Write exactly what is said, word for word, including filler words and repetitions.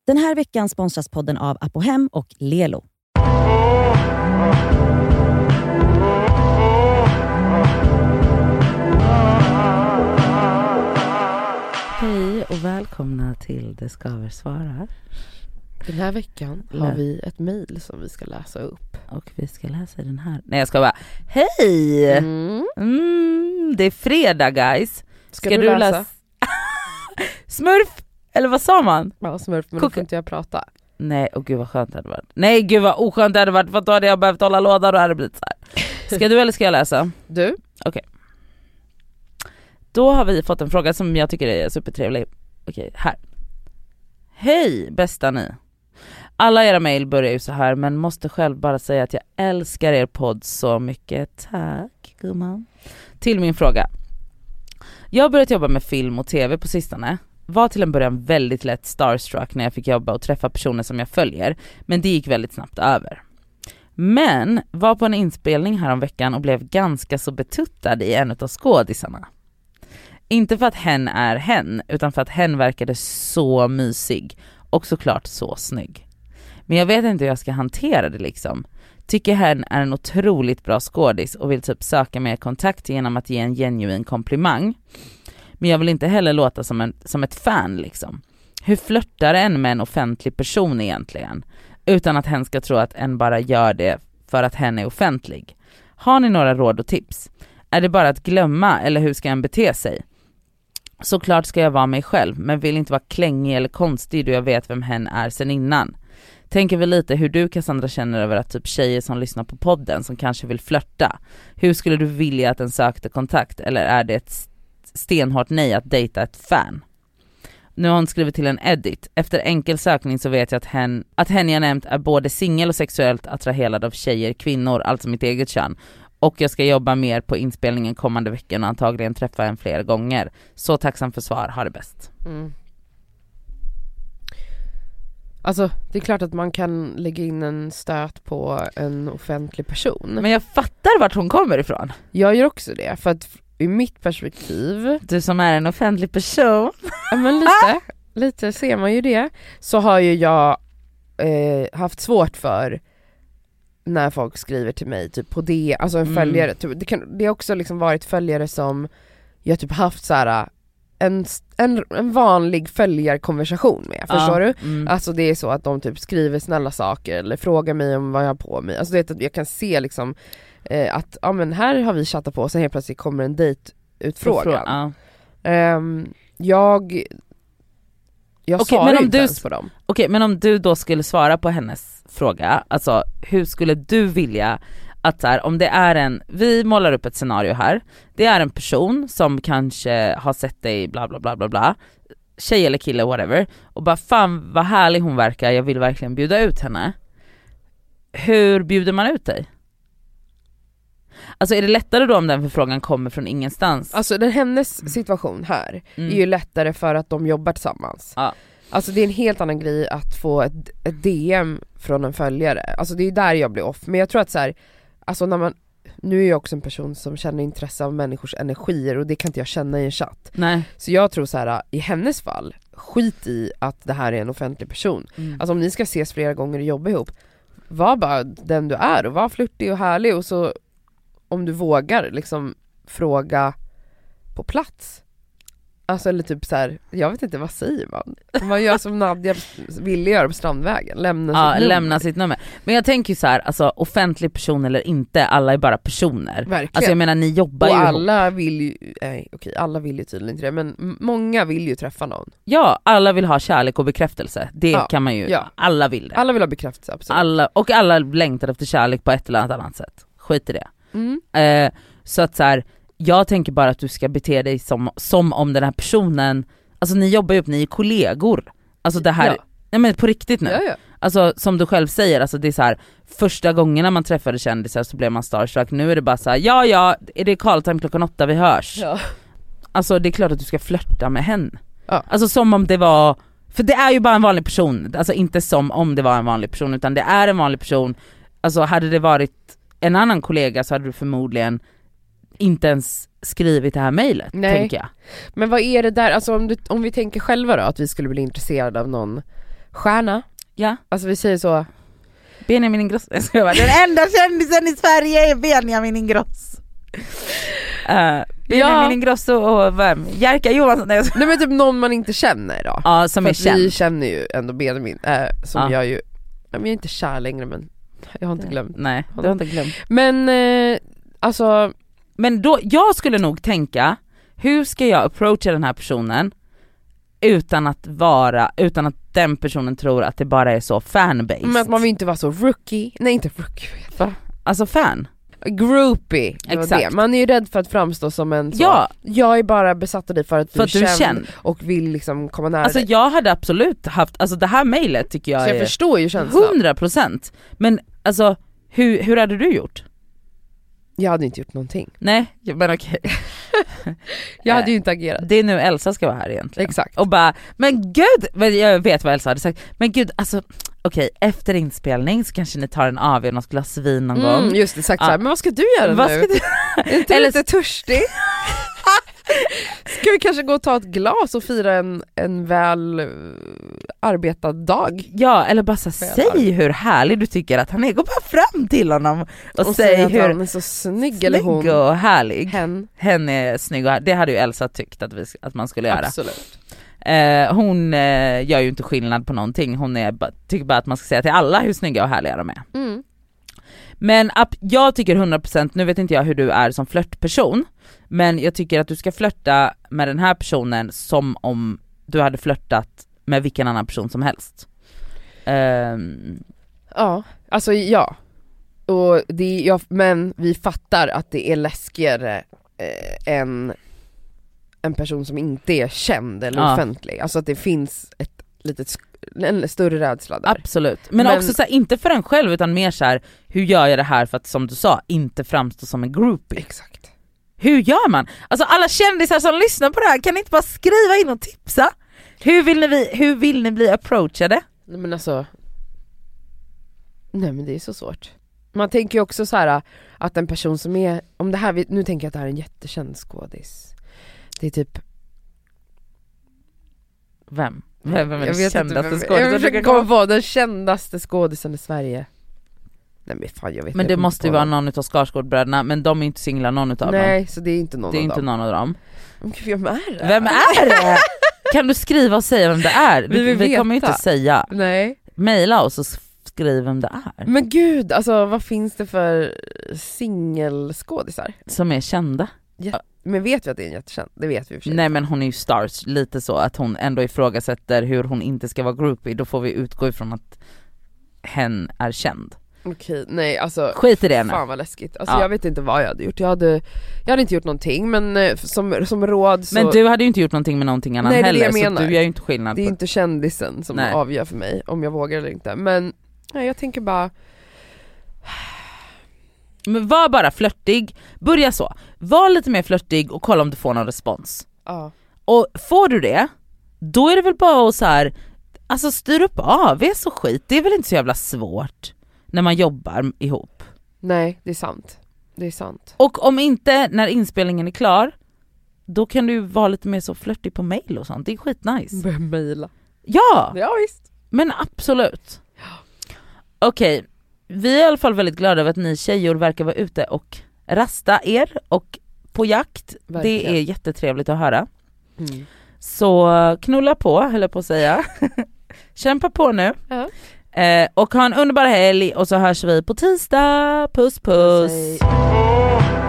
Den här veckan sponsras podden av Apohem och Lelo. Hej och välkomna till Det Skaver svarar. Den här veckan har vi ett mejl som vi ska läsa upp. Och vi ska läsa den här. Nej, jag ska bara, hej! Mm. Mm, det är fredag, guys. Ska, ska du, du läsa? läsa? Smurf! Eller vad sa man? Ja, smurf, men då får inte jag prata. Nej, och gud vad skönt det hade varit. Nej, gud vad oskönt det hade varit. För då hade jag behövt hålla låda och hade det blivit så här. Ska du eller ska jag läsa? Du. Okej. Okay. Då har vi fått en fråga som jag tycker är supertrevlig. Okej, okay, här. Hej, bästa ni. Alla era mejl börjar ju så här, men måste själv bara säga att jag älskar er podd så mycket. Tack, gumman. Till min fråga. Jag har börjat jobba med film och tv på sistone. Var till en början väldigt lätt starstruck när jag fick jobba och träffa personer som jag följer, men det gick väldigt snabbt över. Men var på en inspelning här om veckan och blev ganska så betuttad i en av skådisarna. Inte för att hen är hen, utan för att hen verkade så mysig och såklart så snygg. Men jag vet inte hur jag ska hantera det liksom. Tycker hen är en otroligt bra skådis och vill typ söka mer kontakt genom att ge en genuin komplimang. Men jag vill inte heller låta som, en, som ett fan liksom. Hur flörtar en med en offentlig person egentligen? Utan att hen ska tro att en bara gör det för att hen är offentlig. Har ni några råd och tips? Är det bara att glömma eller hur ska en bete sig? Såklart ska jag vara mig själv, men vill inte vara klängig eller konstig då jag vet vem hen är sen innan. Tänker väl lite hur du, Cassandra, känner över att typ tjejer som lyssnar på podden som kanske vill flörta. Hur skulle du vilja att en sökte kontakt? Eller är det ett stenhårt nej att dejta ett fan? Nu har hon skrivit till en edit. Efter enkel sökning så vet jag att hen, att hen jag nämnt är både singel och sexuellt attraherad av tjejer, kvinnor, alltså mitt eget kön. Och jag ska jobba mer på inspelningen kommande veckan och antagligen träffa en fler gånger. Så tacksam för svar, ha det bäst. Mm. Alltså, det är klart att man kan lägga in en stöt på en offentlig person. Men jag fattar vart hon kommer ifrån. Jag gör också det, för att i mitt perspektiv... Du som är en offentlig person. Ja, men lite, lite ser man ju det. Så har ju jag eh, haft svårt för när folk skriver till mig typ på det, alltså en mm. följare. Typ, det, kan, det har också liksom varit följare som jag typ haft så här... En, en, en vanlig följarkonversation med, ja, förstår du? Mm. Alltså det är så att de typ skriver snälla saker eller frågar mig om vad jag har på mig. Alltså det är att jag kan se liksom eh, att ja men här har vi chattat på och sen helt plötsligt kommer en dejtutfrågan. Ja. Um, jag jag okay, svarar men om inte du, ens på dem. Okej, okay, men om du då skulle svara på hennes fråga, alltså hur skulle du vilja att så här, om det är en, vi målar upp ett scenario här, det är en person som kanske har sett dig bla bla bla bla bla, tjej eller kille, whatever, och bara fan vad härlig hon verkar, jag vill verkligen bjuda ut henne. Hur bjuder man ut dig? Alltså är det lättare då om den förfrågan kommer från ingenstans? Alltså den hennes situation här mm. är ju lättare för att de jobbar tillsammans. Ja. Alltså det är en helt annan grej att få ett, ett D M från en följare. Alltså det är där jag blir off. Men jag tror att så här, alltså när man, nu är jag också en person som känner intresse av människors energier och det kan inte jag känna i en chatt. Nej. Så jag tror så här, i hennes fall, skit i att det här är en offentlig person. Mm. Alltså om ni ska ses flera gånger och jobba ihop, var bara den du är och var flirtig och härlig, och så om du vågar liksom fråga på plats. Alltså eller typ så här, jag vet inte, vad säger man? Man gör som Nadja ville göra på Strandvägen, lämna ja, sitt nummer. lämna sitt nummer. Men jag tänker ju så här, alltså offentlig person eller inte, alla är bara personer. Verkligen. Alltså jag menar, ni jobbar och ju alla ihop. vill ju, nej okej, alla vill ju tydligen inte det, men många vill ju träffa någon. Ja, alla vill ha kärlek och bekräftelse. Det ja, kan man ju, ja. alla vill det. Alla vill ha bekräftelse, absolut. Alla, och alla längtar efter kärlek på ett eller annat sätt. Skit i det. Mm. Eh, så att så här, jag tänker bara att du ska bete dig som, som om den här personen, alltså ni jobbar ju upp, ni är kollegor. Alltså det här, ja. nej men på riktigt nu. Ja, ja. Alltså som du själv säger, alltså det är så här, första gångerna man träffade kändisar så blev man starstruck. Nu är det bara så här, ja ja, är det call time klockan åtta vi hörs? Ja. Alltså det är klart att du ska flirta med henne. Ja. Alltså som om det var, för det är ju bara en vanlig person. Alltså inte som om det var en vanlig person, utan det är en vanlig person. Alltså hade det varit en annan kollega så hade du förmodligen inte ens skrivit det här mejlet, tänker jag. Men vad är det där, alltså om, du, om vi tänker själva då, att vi skulle bli intresserade av någon Stjärna. Ja. Alltså vi säger så. Benjamin Ingrosso. Jag ska vara den enda kändisen i Sverige är Benjamin Ingrosso. Uh, Benjamin ja. Ingrosso och vem? Jerka Johansson. Nej, Nej men typ någon man inte känner då. Ja, som för är känd. Vi känner ju ändå Benjamin äh, som ja. jag ju, jag är inte kär längre men jag har inte glömt. Nej, du har inte glömt. Men eh, alltså men då, jag skulle nog tänka, hur ska jag approacha den här personen utan att vara, utan att den personen tror att det bara är så fanbased. Men att man vill inte vara så rookie, nej inte rookie, va? Alltså fan. Groupie, exakt. Det. Man är ju rädd för att framstå som en så, ja. Jag är bara besatt av dig för att du, för att du känner känner och vill liksom komma nära alltså dig. Jag hade absolut haft, alltså det här mejlet tycker jag, så jag är förstår ju känslan. hundra procent. Men alltså hur, hur hade du gjort? Jag hade inte gjort någonting. Nej, men okej. Jag hade ju inte agerat. Det är nu Elsa ska vara här egentligen. Exakt. Och bara, men gud, men jag vet vad Elsa hade sagt. Men gud, alltså okej, efter inspelning så kanske ni tar en av er något glas vin någon mm, gång. Just det, sagt ja. så här, men vad ska du göra vad nu? Ska du... är inte Eller... lite törstig? Ska vi kanske gå och ta ett glas och fira en, en väl uh, arbetad dag? Ja, eller bara så säg hur härlig du tycker att han är. Gå bara fram till honom och, och säg hur han är så snygg, snygg eller hon och härlig. Hen. Hen är snygg och härlig. Det hade ju Elsa tyckt att, vi, att man skulle göra. Absolut. Eh, hon eh, gör ju inte skillnad på någonting. Hon är, tycker bara att man ska säga till alla hur snygga och härliga de är. Mm. Men app, jag tycker hundra procent, nu vet inte jag hur du är som flörtperson, men jag tycker att du ska flörta med den här personen som om du hade flörtat med vilken annan person som helst. Um... Ja, alltså ja. Och det, ja. Men vi fattar att det är läskigare eh, än en person som inte är känd eller ja. offentlig. Alltså att det finns ett litet en större rädsla där. Absolut. Men, men också så här, inte för en själv utan mer så här, hur gör jag det här för att som du sa inte framstå som en groupie. Exakt. Hur gör man? Alltså alla kändisar som lyssnar på det här, kan ni inte bara skriva in och tipsa? Hur vill ni bli, hur vill ni bli approachade? Nej men alltså nej men det är så svårt. Man tänker ju också så här att en person som är, om det här, nu tänker jag att det här är en jättekänd skådis. Det är typ vem? Vem är den kändaste skådisen? Jag försöker komma på den kändaste skådisen i Sverige. Nej men fan jag vet. Men det måste ju vara någon utav Skarsgårdbröderna, men de är inte singlar någon utav dem. Nej, så det är inte någon det är av inte dem. någon av dem. Vem är det? Vem är det? Kan du skriva och säga vem det är? Vi, vi, vi kommer ju inte säga. Nej. Maila oss och skriv vem det är. Men gud, alltså vad finns det för singelskådisar? Som är kända. Ja. Men vet vi att det är en jättekänd? Det vet vi för sig. Nej men hon är ju stars, lite så att hon ändå ifrågasätter hur hon inte ska vara groupie. Då får vi utgå ifrån att hen är känd. Okej, nej alltså skit i det nu. Fan vad läskigt. Alltså ja. Jag vet inte vad jag hade gjort. Jag hade, jag hade inte gjort någonting, men eh, som, som råd så... Men du hade ju inte gjort någonting med någonting annan nej, heller, det jag så du gör ju inte skillnad. Det är på... inte kändisen som nej. avgör för mig om jag vågar eller inte. Men nej, jag tänker bara... Men var bara flörtig, börja så. Var lite mer flörtig och kolla om du får någon respons. Ja. Och får du det, då är det väl bara att så här, alltså styr upp av er så skit. Det är väl inte så jävla svårt när man jobbar ihop. Nej, det är sant. Det är sant. Och om inte när inspelningen är klar, då kan du vara lite mer så flörtig på mail och sånt. Det är skitnice. Börja mejla. Ja! Ja, visst. Men absolut. Okej. Okay. Vi är i alla fall väldigt glada över att ni tjejer verkar vara ute och rasta er och på jakt. Verkligen. Det är jättetrevligt att höra. Mm. Så knulla på, höll jag på att säga. Kämpa på nu. Ja. Eh, och ha en underbar helg och så hörs vi på tisdag. Puss puss. Puss.